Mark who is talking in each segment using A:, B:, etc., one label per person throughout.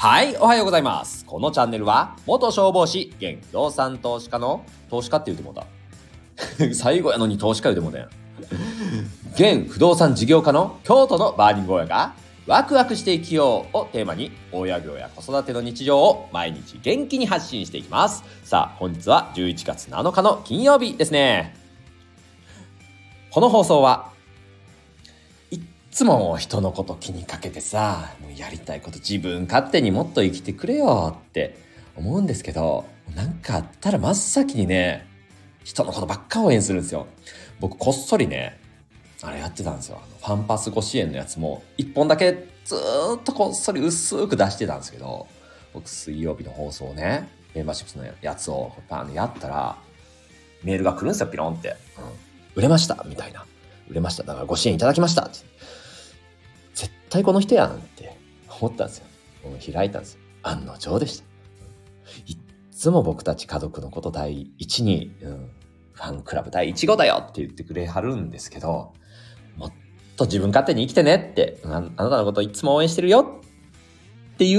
A: はい、おはようございます。このチャンネルは元消防士現不動産投資家の投資家って言うてもうた最後やのに投資家言うてもうたやん現不動産事業家の京都のバーニング親がワクワクして生きようをテーマに親業や子育ての日常を毎日元気に発信していきます。さあ本日は11月7日の金曜日ですね。この放送はいっつも人のこと気にかけてさ、もうやりたいこと自分勝手にもっと生きてくれよって思うんですけど、なんかあったら真っ先にね、人のことばっか応援するんですよ。僕こっそりね、あれやってたんですよ。ファンパスご支援のやつも1本だけずーっとこっそり薄く出してたんですけど、僕水曜日の放送ね、メンバーシップのやつをパンでやったらメールが来るんですよ、ピロンって、売れましたみたいな、売れました、だからご支援いただきましたって、絶対この人やんって思ったんですよ。開いたんですよ。案の定でした。いっつも僕たち家族のこと第一に、ファンクラブ第1号だよって言ってくれはるんですけど、もっと自分勝手に生きてねって、あなたのこといつも応援してるよっていう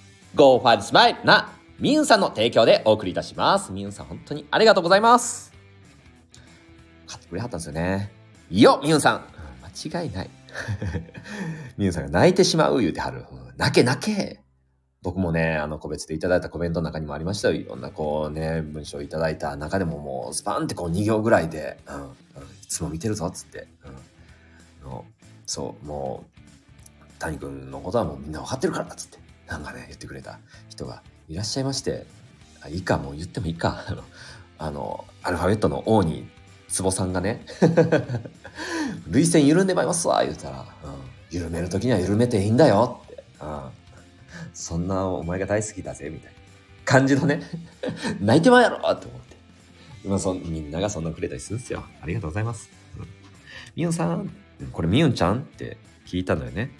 A: Go for the Smile なみゆんさんの提供でお送りいたします。みゆんさん本当にありがとうございます。買ってくれはったんですよね。いいよみゆんさん、間違いないみゆんさんが泣いてしまう言うてはる、泣け泣け。僕もね、個別でいただいたコメントの中にもありましたよ。いろんなこうね、文章いただいた中でももうスパンってこう2行ぐらいで、いつも見てるぞっつって、そう、もう谷君のことはもうみんな分かってるからっつってなんかね言ってくれた人がいらっしゃいまして、いいか、もう言ってもいいか、アルファベットの O に坪さんがね涙腺緩んでまいりますわ言うたら、緩める時には緩めていいんだよって、そんなお前が大好きだぜみたいな感じのね泣いてまうやろって思って、みんながそんなくれたりするんですよ。ありがとうございます。みゆんさん、これみゆんちゃんって聞いたのよね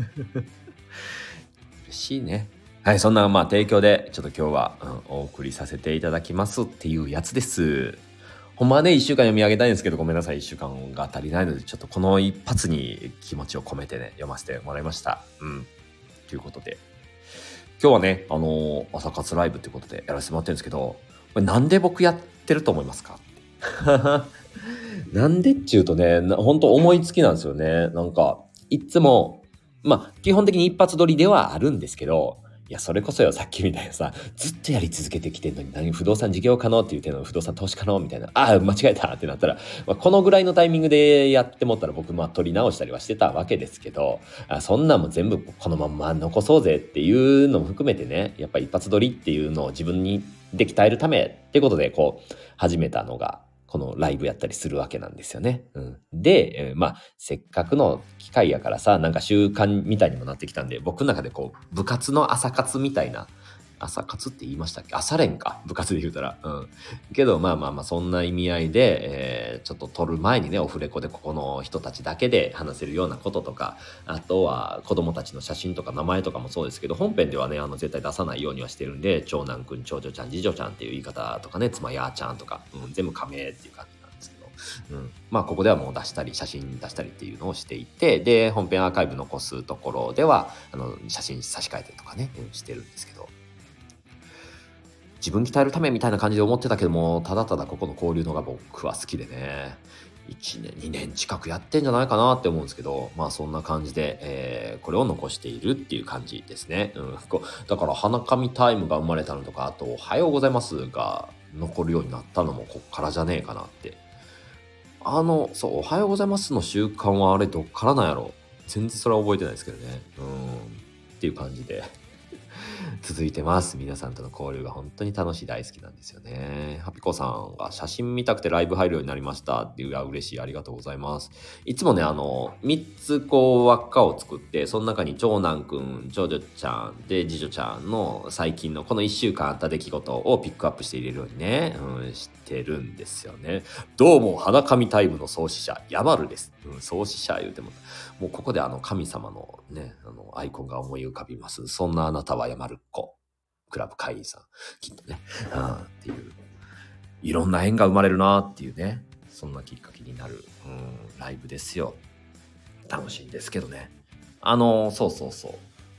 A: 嬉しいね。はい、そんな提供でちょっと今日は、お送りさせていただきますっていうやつです。ほんまはね1週間読み上げたいんですけど、ごめんなさい、1週間が足りないのでちょっとこの一発に気持ちを込めてね読ませてもらいました。ということで今日はね朝活ライブということでやらせてもらってるんですけど、これなんで僕やってると思いますかなんでっちゅうとね、本当思いつきなんですよね。なんかいつも基本的に一発撮りではあるんですけど、いやそれこそよ、さっきみたいなさ、ずっとやり続けてきてんのに何不動産事業可能って言ってんの、不動産投資可能みたいな、間違えたってなったら、このぐらいのタイミングでやってもったら僕撮り直したりはしてたわけですけど、そんなんも全部このまま残そうぜっていうのも含めてね、やっぱり一発撮りっていうのを自分にで鍛えるためってことでこう始めたのがこのライブやったりするわけなんですよね。で、せっかくの機会やからさ、なんか習慣みたいにもなってきたんで、僕の中でこう部活の朝活みたいな、朝活って言いましたっけ？朝練か、部活で言うたら。けどそんな意味合いで、ちょっと撮る前にね、オフレコでここの人たちだけで話せるようなこととか、あとは子供たちの写真とか名前とかもそうですけど、本編ではね絶対出さないようにはしてるんで、長男くん、長女ちゃん、次女ちゃんっていう言い方とかね、妻やーちゃんとか、全部仮名っていう感じなんですけど、ここではもう出したり写真出したりっていうのをしていて、で本編アーカイブ残すところでは写真差し替えてとかね、してるんですけど、自分鍛えるためみたいな感じで思ってたけども、ただただここの交流のが僕は好きでね、1年2年近くやってんじゃないかなって思うんですけど、そんな感じで、これを残しているっていう感じですね。だから花紙タイムが生まれたのとか、あとおはようございますが残るようになったのもこっからじゃねえかなって。そう、おはようございますの習慣はあれどっからなんやろ、全然それは覚えてないですけどね。っていう感じで続いてます。皆さんとの交流が本当に楽しい、大好きなんですよね。ハピコさんが写真見たくてライブ入るようになりましたっていう、嬉しい、ありがとうございます。いつもね3つこう輪っかを作って、その中に長男くん、長女ちゃんで次女ちゃんの最近のこの1週間あった出来事をピックアップして入れるようにね、してるんですよね。どうも花神タイムの創始者ヤマルです。創始者言うてもうここで神様のねアイコンが思い浮かびます。そんなあなたはヤマルっ子クラブ会員さん、きっとね、っていう、いろんな縁が生まれるなっていうね、そんなきっかけになる、ライブですよ。楽しいんですけどね。そう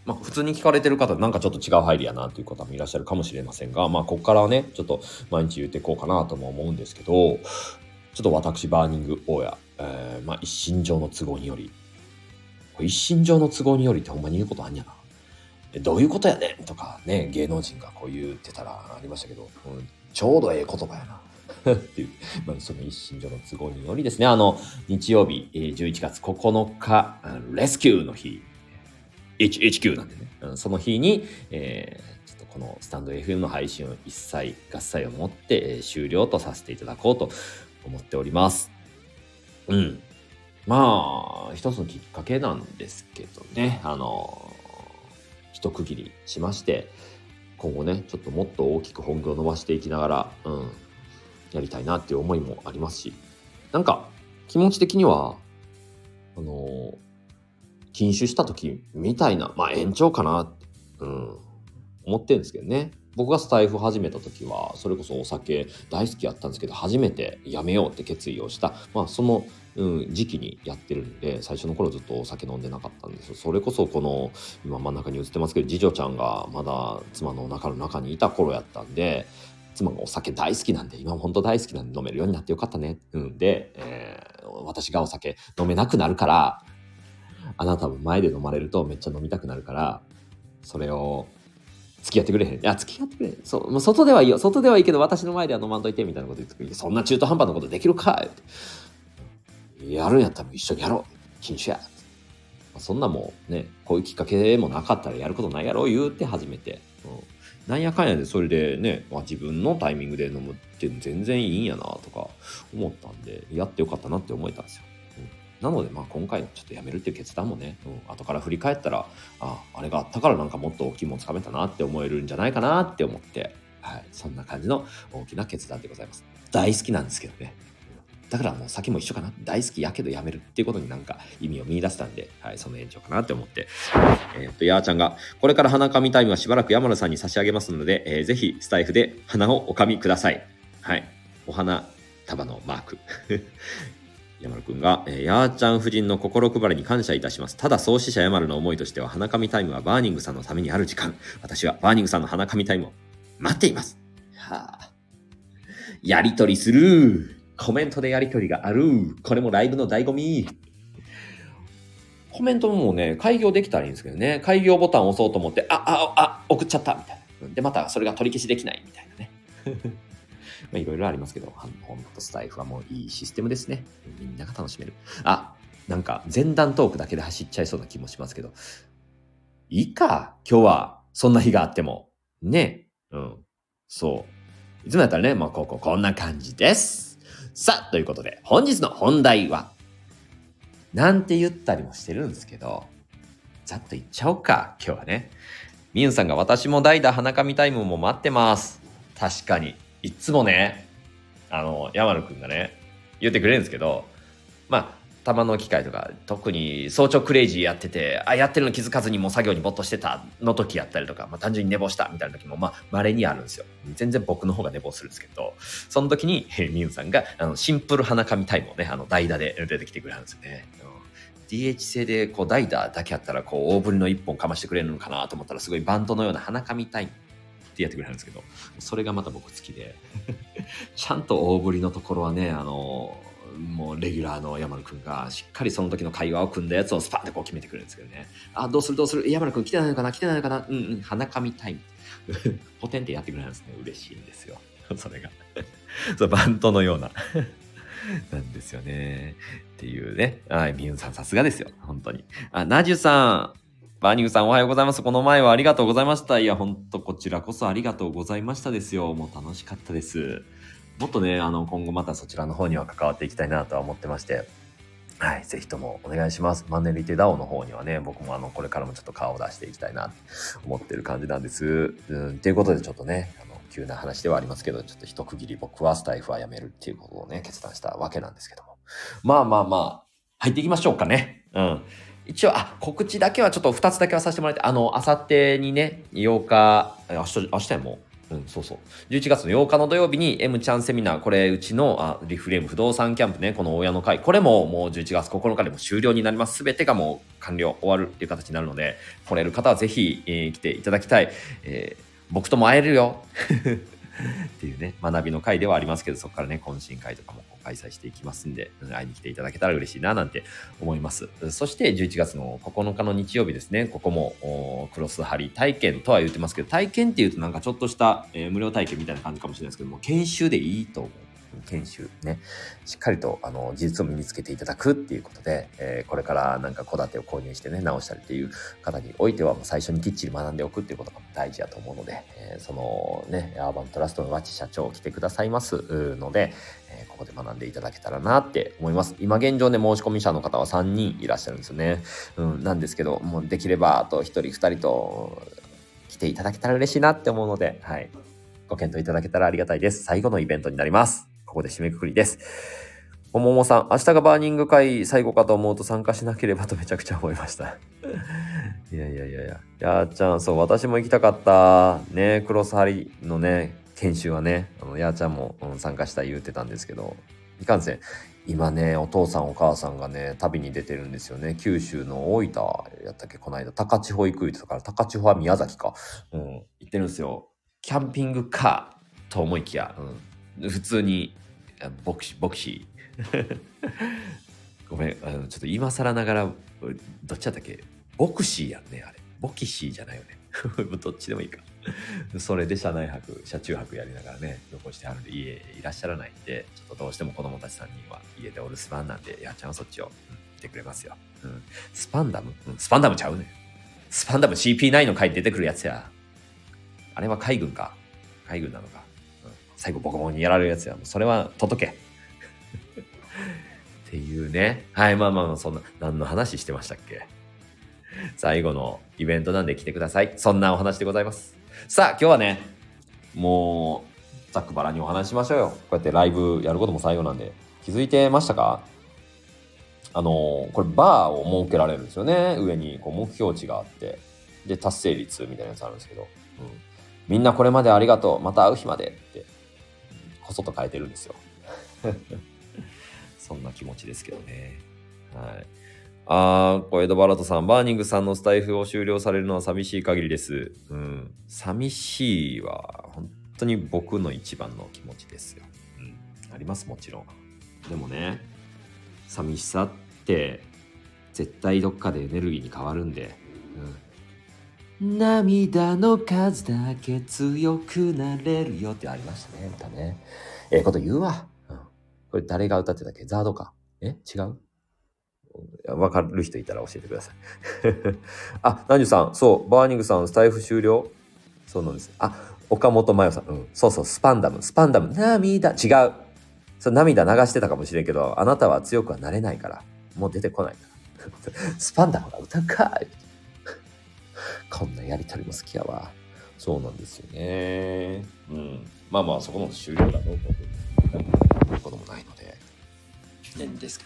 A: まあ普通に聞かれてる方なんかちょっと違う入りやなという方もいらっしゃるかもしれませんが、まあここからはねちょっと毎日言っていこうかなとも思うんですけど、ちょっと私バーニング大家、まあ一身上の都合により、一身上の都合によりってほんまに言うことあんやな。どういうことやねんとかね、芸能人がこう言ってたらありましたけど、ちょうどええ言葉やなっていう、まあ、その一身上の都合によりですね、日曜日、11月9日、レスキューの日、119なんでね、その日に、ちょっとこのスタンド FM の配信を一切合切をもって、終了とさせていただこうと思っております。まあ、一つのきっかけなんですけどね、一区切りしまして、今後ね、ちょっともっと大きく本業を伸ばしていきながら、やりたいなっていう思いもありますし、なんか、気持ち的には、禁酒した時みたいな、まあ延長かなって、思ってるんですけどね。僕がスタイフ始めた時は、それこそお酒大好きやったんですけど、初めてやめようって決意をした、まあその、時期にやってるんで、最初の頃ずっとお酒飲んでなかったんですよ。それこそこの、今真ん中に映ってますけど、次女ちゃんがまだ妻のお腹の中にいた頃やったんで、妻がお酒大好きなんで、今も本当大好きなんで飲めるようになってよかったね。で、私がお酒飲めなくなるから、あなたも前で飲まれるとめっちゃ飲みたくなるから、それを付き合ってくれへん。いや、付き合ってくれへん。そう、もう外ではいいよ。外ではいいけど、私の前では飲まんといて、みたいなこと言ってくれ。そんな中途半端なことできるかいやるんやったら一緒にやろう。禁酒や。そんなもんね、こういうきっかけもなかったらやることないやろ、言うて始めて。なんやかんやでそれでね、自分のタイミングで飲むって全然いいんやなとか思ったんで、やってよかったなって思えたんですよ。なので今回ちょっとやめるっていう決断もね、後から振り返ったら、あれがあったからなんかもっと大きいものつかめたなって思えるんじゃないかなって思って、そんな感じの大きな決断でございます。大好きなんですけどね。だからもう先も一緒かな。大好きやけどやめるっていうことになんか意味を見出したんで、その延長かなって思って。やーちゃんが、これから花紙タイムはしばらく山野さんに差し上げますので、ぜひスタイフで花をお紙ください。はい。お花束のマーク。山野くんが、やーちゃん夫人の心配りに感謝いたします。ただ創始者山野の思いとしては、花紙タイムはバーニングさんのためにある時間。私はバーニングさんの花紙タイムを待っています。やりとりする。コメントでやりとりがある。これもライブの醍醐味。コメントもね、開業できたらいいんですけどね。開業ボタンを押そうと思って、送っちゃったみたいな。で、またそれが取り消しできないみたいなね。いろいろありますけど、ほんとスタイフはもういいシステムですね。みんなが楽しめる。なんか前段トークだけで走っちゃいそうな気もしますけど。いいか、今日はそんな日があっても。ね。そう。いつもやったらね、こんな感じです。さあ、ということで、本日の本題は、なんて言ったりもしてるんですけど、ざっと言っちゃおうか、今日はね。みゆんさんが私も代打花紙タイムも待ってます。確かに。いつもね、山野くんがね、言ってくれるんですけど、たまの機会とか、特に早朝クレイジーやってて、やってるの気づかずにもう作業に没頭してたの時やったりとか、単純に寝坊したみたいな時も、稀にあるんですよ。全然僕の方が寝坊するんですけど、その時に、みゆんさんが、シンプル花紙タイムをね、代打で出てきてくれるんですよね。DH 制で、代打だけやったら、大振りの一本かましてくれるのかなと思ったら、すごいバントのような花紙タイムってやってくれるんですけど、それがまた僕好きで、ちゃんと大振りのところはね、もうレギュラーの山野くんがしっかりその時の会話を組んだやつをスパンって決めてくるんですけどね。どうする山野くん来てないのかな花紙タイム。ポテンってやってくれるんですね。嬉しいんですよ。それが。そうバントのような。なんですよね。っていうね。みゆんさんさすがですよ。本当に。ナジュさん。バーニングさんおはようございます。この前はありがとうございました。いや、ほんとこちらこそありがとうございましたですよ。もう楽しかったです。もっとね、今後またそちらの方には関わっていきたいなとは思ってまして、ぜひともお願いします。マンネリテダオの方にはね、僕もこれからもちょっと顔を出していきたいなと思ってる感じなんです。ということでちょっとね、急な話ではありますけど、ちょっと一区切り僕はスタイフはやめるっていうことをね、決断したわけなんですけども。入っていきましょうかね。一応、告知だけはちょっと2つだけはさせてもらって、あさってにね、8日、明日やもう、 そうそう。11月の8日の土曜日に M ちゃんセミナー、これうちのリフレーム不動産キャンプね、この親の会、これももう11月9日でも終了になります。すべてがもう完了、終わるっていう形になるので、来れる方はぜひ、来ていただきたい。僕とも会えるよっていうね、学びの会ではありますけど、そこからね、懇親会とかも開催していきますんで、会いに来ていただけたら嬉しいななんて思います。そして11月の9日の日曜日ですね、ここもクロス張り体験とは言ってますけど、体験っていうとなんかちょっとした、無料体験みたいな感じかもしれないですけども、研修でいいと思う。研修ね、しっかりと技術を身につけていただくっていうことで、これからなんか戸建てを購入してね直したりっていう方においてはもう最初にきっちり学んでおくっていうことが大事だと思うので、そのねアーバントラストの和知社長来てくださいますので、ここで学んでいただけたらなって思います。今現状ね申し込み者の方は3人いらっしゃるんですよね、なんですけどもうできればあと1人2人と来ていただけたら嬉しいなって思うので、はい、ご検討いただけたらありがたいです。最後のイベントになります。ここで締めくくりです。もももさん、明日がバーニング会最後かと思うと参加しなければとめちゃくちゃ思いました。いや。やーちゃん、そう、私も行きたかった。ね、クロスハリのね、研修はね、やーちゃんも、参加したい言ってたんですけど、いかんせん、今ね、お父さんお母さんがね、旅に出てるんですよね。九州の大分やったっけ、この間、高千穂行く言ってたから、高千穂は宮崎か。行ってるんですよ。キャンピングカーと思いきや、普通に、ボクシーごめん、ちょっと今更ながらどっちだったっけ、ボクシーやんねあれ、ボキシーじゃないよねどっちでもいいかそれで車中泊やりながらね旅行してはるんで、家いらっしゃらないんで、ちょっとどうしても子供たち3人は家でお留守番なんで、やっちゃんはそっちを、見てくれますよ、スパンダム、スパンダムちゃうね、スパンダム CP9 の回出てくるやつや、あれは海軍なのか、最後ボコボコにやられるやつや、もうそれは届けっていうね。はい、まあそんな何の話してましたっけ。最後のイベントなんで来てください。そんなお話でございます。さあ今日はね、もうざっくばらんにお話しましょうよ。こうやってライブやることも最後なんで。気づいてましたか？これバーを設けられるんですよね。上にこう目標値があって、で達成率みたいなやつあるんですけど、みんなこれまでありがとう、また会う日までってこそっと書いてるんですよそんな気持ちですけどね。はい。小江戸バラトさん、バーニングさんのスタイフを終了されるのは寂しい限りです。寂しいは本当に僕の一番の気持ちですよ。あります、もちろん。でもね、寂しさって絶対どっかでエネルギーに変わるんで、涙の数だけ強くなれるよってありましたね、歌ね。こと言うわ。これ誰が歌ってたっけ？ザードか？違う？わかる人いたら教えてください。あ、ナンジュさん、そう、バーニングさん、スタイフ終了？そうなんです。岡本真代さん、そう、スパンダム、涙、違う。涙流してたかもしれんけど、あなたは強くはなれないから、もう出てこないから。スパンダムが歌うかい。こんなやりとりも好きやわ。そうなんですよね。まあそこの終了だろうということもないので、いいんですけど。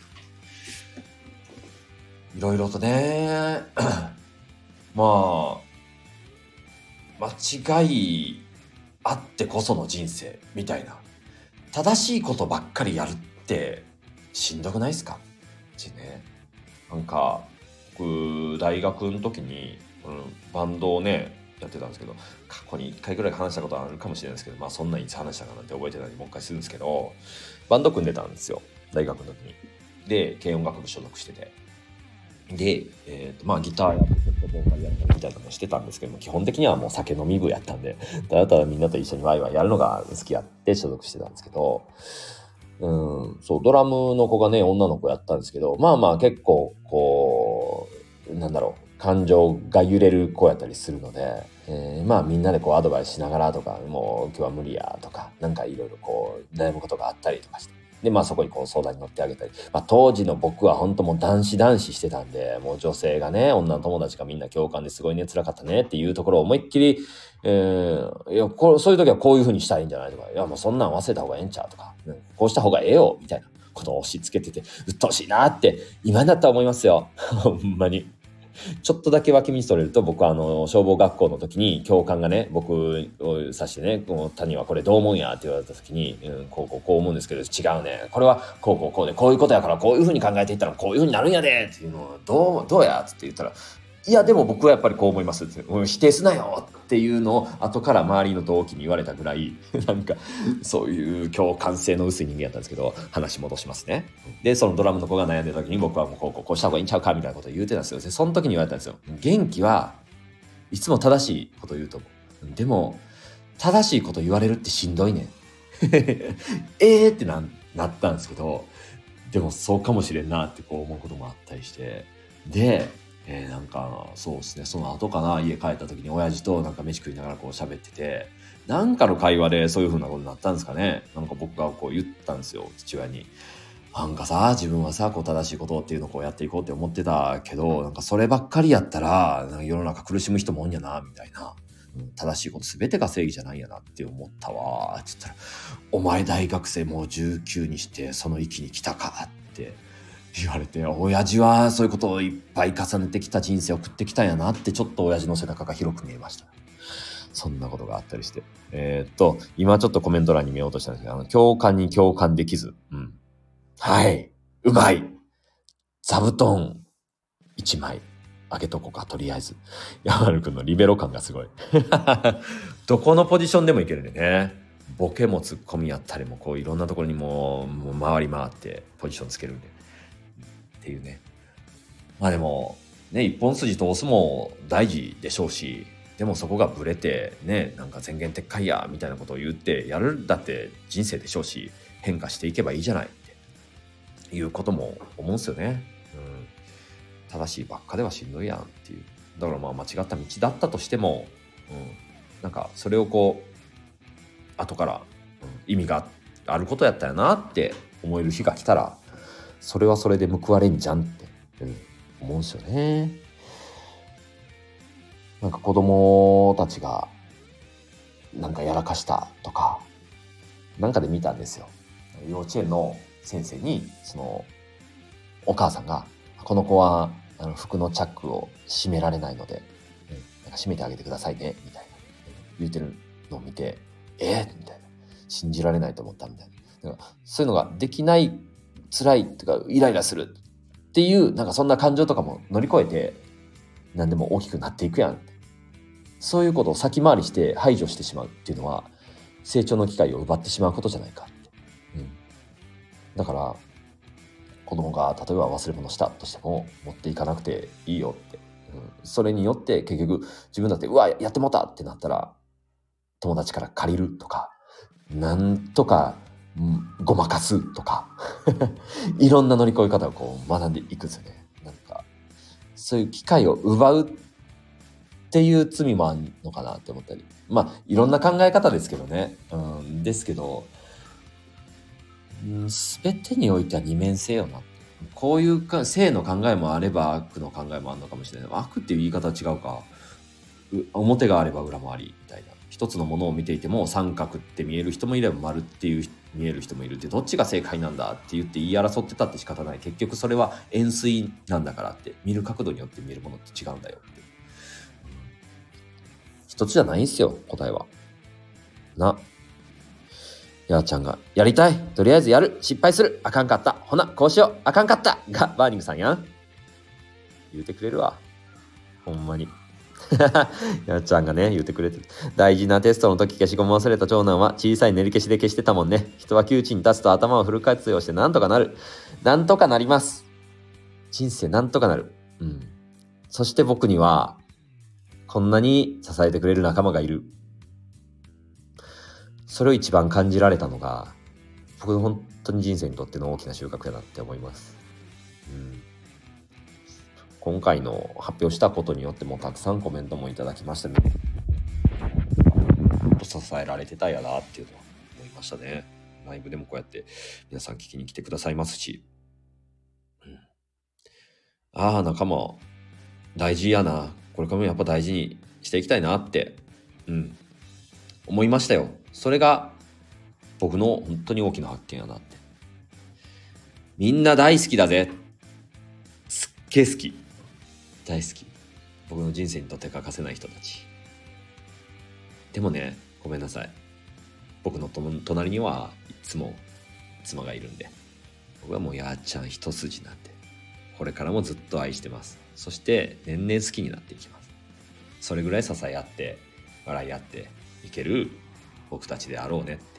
A: いろいろとね、間違いあってこその人生みたいな、正しいことばっかりやるってしんどくないですかね。なんか僕大学の時に、バンドをねやってたんですけど、過去に1回ぐらい話したことあるかもしれないですけど、そんないつ話したかなんて覚えてないんでもう一回するんですけど、バンド組んでたんですよ、大学の時に。で軽音楽部所属してて、で、ギターやってボーカルやったりみたいなのもしてたんですけども、基本的にはもう酒飲み部やったんで、ただただみんなと一緒にワイワイやるのが好きやって所属してたんですけど、そう、ドラムの子がね、女の子やったんですけど、結構、こう、感情が揺れる子やったりするので、みんなでこうアドバイスしながらとか、もう今日は無理やとか、なんかいろいろこう悩むことがあったりとかして、でそこにこう相談に乗ってあげたり、当時の僕は本当もう男子してたんで、もう女性がね、女の友達がみんな共感ですごいね、辛かったねっていうところを思いっきり、そういう時はこういう風にしたらいいんじゃないとか、もうそんなん忘れた方がええんちゃうとか、こうした方がええよみたいなことを押し付けてて、鬱陶しいなって今になったら思いますよほんまに。 ちょっとだけ脇道取れると、僕は消防学校の時に教官がね、僕を指してね、谷はこれどう思うんやって言われた時に、こう思うんですけど、違うね。これはこうで、こういうことやからこういう風に考えていったらこういう風になるんやでっていうのをどうやって言ったら、いやでも僕はやっぱりこう思いますって、否定すなよっていうのを後から周りの同期に言われたぐらいなんかそういう共感性の薄い人間やったんですけど、話戻しますね。でそのドラムの子が悩んでる時に僕はもうこうした方がいいんちゃうかみたいなことを言うてたんですよ。でその時に言われたんですよ。元気はいつも正しいこと言うと思う。でも正しいこと言われるってしんどいねんってなったんですけど、でもそうかもしれんなってこう思うこともあったりして、でなんかそうですね、その後かな、家帰った時に親父となんか飯食いながらこう喋ってて、なんかの会話でそういう風なことになったんですかね。なんか僕がこう言ったんですよ、父親に。なんかさ、自分はさ、こう正しいことっていうのをこうやっていこうって思ってたけど、なんかそればっかりやったら、なんか世の中苦しむ人もおんやな、みたいな。正しいこと全てが正義じゃないんやなって思ったわって言ったら、お前大学生もう19にしてその域に来たかって言われて、親父はそういうことをいっぱい重ねてきた人生を送ってきたんやなって、ちょっと親父の背中が広く見えました。そんなことがあったりして。今ちょっとコメント欄に見ようとしたんですけど、共感に共感できず。はい。うまい。座布団1枚あげとこうか、とりあえず。山丸くんのリベロ感がすごい。どこのポジションでもいけるね。ボケもツッコミやったりも、こういろんなところにもう回り回ってポジションつけるんで。っていうね。まあでも、ね、一本筋通すも大事でしょうし、でもそこがブレて、ね、なんか前言撤回や、みたいなことを言ってやるだって人生でしょうし、変化していけばいいじゃないっていうことも思うんですよね。正しいばっかではしんどいやんっていう。だからまあ間違った道だったとしても、なんかそれをこう、後から、意味があることやったよなって思える日が来たら、それはそれで報われんじゃんって、思うんですよね。なんか子供たちがなんかやらかしたとかなんかで見たんですよ。幼稚園の先生にそのお母さんが、この子は服のチャックを閉められないので、なんか閉めてあげてくださいねみたいな言ってるのを見て、みたいな、信じられないと思ったみたいな。だからそういうのができない、辛いとかイライラするっていうなんかそんな感情とかも乗り越えて何でも大きくなっていくやん。そういうことを先回りして排除してしまうっていうのは成長の機会を奪ってしまうことじゃないかって。だから子供が例えば忘れ物したとしても持っていかなくていいよって、それによって結局自分だってうわやってもったってなったら友達から借りるとかなんとか、ごまかすとかいろんな乗り越え方をこう学んでいくんですよね。なんかそういう機会を奪うっていう罪もあるのかなって思ったり、まあいろんな考え方ですけどね、ですけど、全てにおいては二面性よな。こういう正の考えもあれば悪の考えもあるのかもしれない。悪っていう言い方は違うか。表があれば裏もありみたいな。一つのものを見ていても三角って見える人もいれば丸っていう見える人もいるって、どっちが正解なんだって言って言い争ってたって仕方ない。結局それは円錐なんだからって、見る角度によって見えるものって違うんだよって。一つじゃないんすよ、答えは。やーちゃんが、やりたい、とりあえずやる、失敗する、あかんかった、ほな、こうしよう、あかんかったが、バーニングさんやん。言うてくれるわ。ほんまに。やっちゃんがね、言ってくれてる。大事なテストの時消しゴム忘れた長男は小さい練り消しで消してたもんね。人は窮地に立つと頭をフル活用してなんとかなる。なんとかなります。人生なんとかなる。そして僕には、こんなに支えてくれる仲間がいる。それを一番感じられたのが、僕の本当に人生にとっての大きな収穫だなって思います。今回の発表したことによってもたくさんコメントもいただきましたね。本当支えられてたやなっていうのは思いましたね。ライブでもこうやって皆さん聞きに来てくださいますし、仲間大事やな。これからもやっぱ大事にしていきたいなって、思いましたよ。それが僕の本当に大きな発見やなって。みんな大好きだぜ。すっげー好き。大好き。 僕の人生にとって欠かせない人たち。でもね、ごめんなさい。僕の隣にはいつも妻がいるんで、僕はもうやーちゃん一筋なんで、これからもずっと愛してます。そして年々好きになっていきます。それぐらい支え合って笑い合っていける僕たちであろうねって、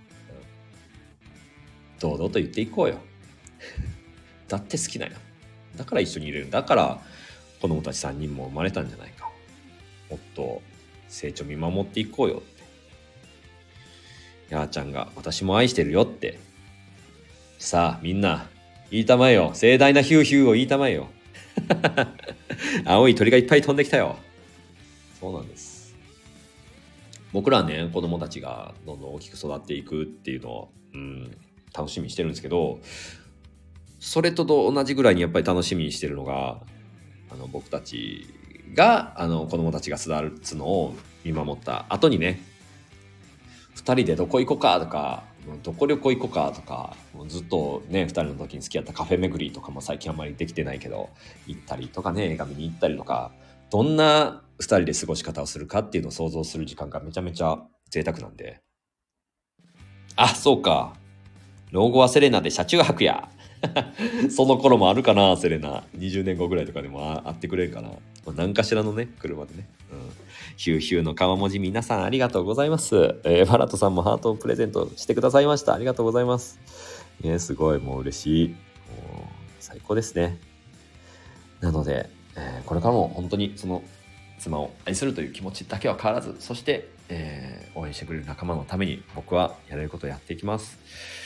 A: 堂々と言っていこうよ。だって好きなんや。だから一緒にいれる。だから子供たち3人も生まれたんじゃないか。もっと成長見守っていこうよって。やーちゃんが私も愛してるよって。さあみんな言いたまえよ。盛大なヒューヒューを言いたまえよ。青い鳥がいっぱい飛んできたよ。そうなんです。僕らね、子供たちがどんどん大きく育っていくっていうのを、楽しみにしてるんですけど、それと同じぐらいにやっぱり楽しみにしてるのが、僕たちが子供たちが育つのを見守った後にね、2人でどこ行こうかとか、どこ旅行行こうかとか、もうずっとね2人の時に付き合ったカフェ巡りとかも最近あんまりできてないけど行ったりとかね、映画見に行ったりとか、どんな2人で過ごし方をするかっていうのを想像する時間がめちゃめちゃ贅沢なんで。あ、そうか、老後はセレナで車中泊や。その頃もあるかな、セレナ。20年後ぐらいとかでも会ってくれるかな。何かしらのね、車でね。ヒューヒューの顔文字、皆さんありがとうございます。バラトさんもハートをプレゼントしてくださいました。ありがとうございます。すごい、もう嬉しい。もう最高ですね。なので、これからも本当にその妻を愛するという気持ちだけは変わらず、そして、応援してくれる仲間のために僕はやれることをやっていきます。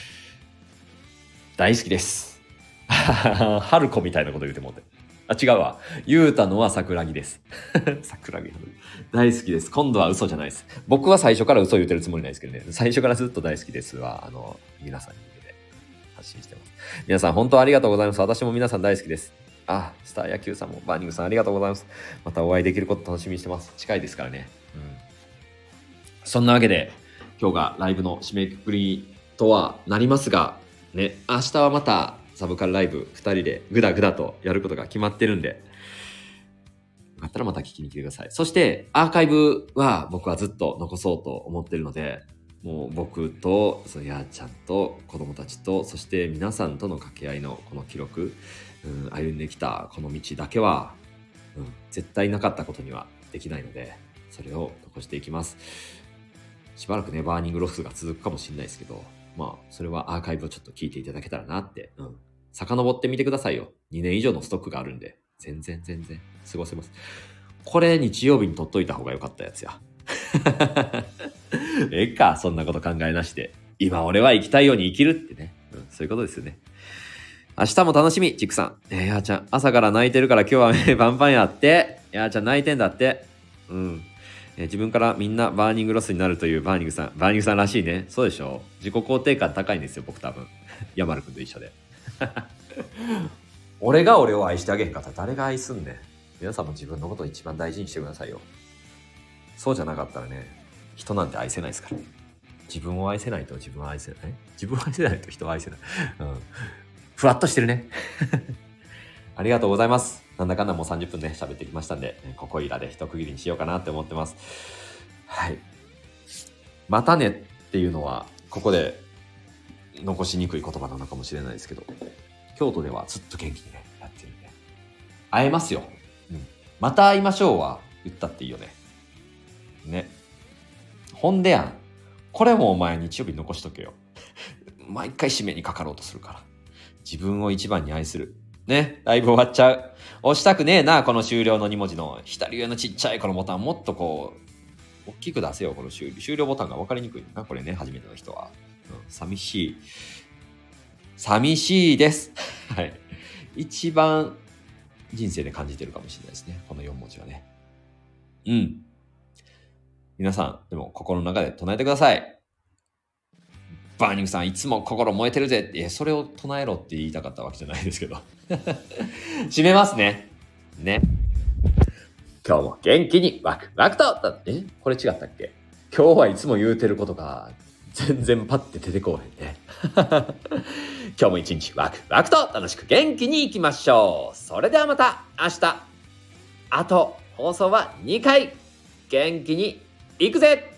A: 大好きです。春子みたいなこと言うてもうて。あ、違うわ。言うたのは桜木です。桜木。大好きです。今度は嘘じゃないです。僕は最初から嘘言ってるつもりないですけどね。最初からずっと大好きですは、皆さんに向けて発信してます。皆さん本当ありがとうございます。私も皆さん大好きです。あ、スター野球さんもバーニングさんありがとうございます。またお会いできること楽しみにしてます。近いですからね。そんなわけで、今日がライブの締めくくりとはなりますが、ね、明日はまたサブカルライブ2人でグダグダとやることが決まってるんで、よかったらまた聞きに来てください。そしてアーカイブは僕はずっと残そうと思ってるので、もう僕とそのやーちゃんと子供たちと、そして皆さんとの掛け合いのこの記録、歩んできたこの道だけは、絶対なかったことにはできないので、それを残していきます。しばらくね、バーニングロスが続くかもしれないですけど、それはアーカイブをちょっと聞いていただけたらなって、遡ってみてくださいよ。2年以上のストックがあるんで、全然過ごせます。これ日曜日に撮っといた方が良かったやつや。そんなこと考えなして。今俺は生きたいように生きるってね。そういうことですよね。明日も楽しみ、チックさん。やーちゃん、朝から泣いてるから今日は目パンパンやって。やーちゃん泣いてんだって。自分からみんなバーニングロスになるというバーニングさんらしいね。そうでしょ。自己肯定感高いんですよ、僕多分。山丸くんと一緒で。俺が俺を愛してあげへんかったら誰が愛すんねん。皆さんも自分のことを一番大事にしてくださいよ。そうじゃなかったらね、人なんて愛せないですから。自分を愛せないと自分を愛せない。自分を愛せないと人を愛せない。ふわっとしてるね。ありがとうございます。なんだかんだもう30分ね、喋ってきましたんで、ここいらで一区切りにしようかなって思ってます。はい。またねっていうのは、ここで残しにくい言葉なのかもしれないですけど、京都ではずっと元気にね、やってるんで。会えますよ。また会いましょうは言ったっていいよね。ね。ほんでやん。これもお前日曜日残しとけよ。毎回締めにかかろうとするから。自分を一番に愛する。ね、ライブ終わっちゃう。押したくねえな、この終了の2文字の左上のちっちゃいこのボタン、もっとこう大きく出せよ。この終了ボタンが分かりにくいな、これね、初めての人は。寂しいです。はい。一番人生で感じてるかもしれないですね、この4文字はね。皆さんでも心の中で唱えてください。バーニングさん、いつも心燃えてるぜって、それを唱えろって言いたかったわけじゃないですけど。締めますね。ね。今日も元気にワクワクと。これ違ったっけ？今日はいつも言うてることが全然パッて出てこへんね。今日も一日ワクワクと楽しく元気にいきましょう。それではまた明日。あと放送は2回。元気にいくぜ。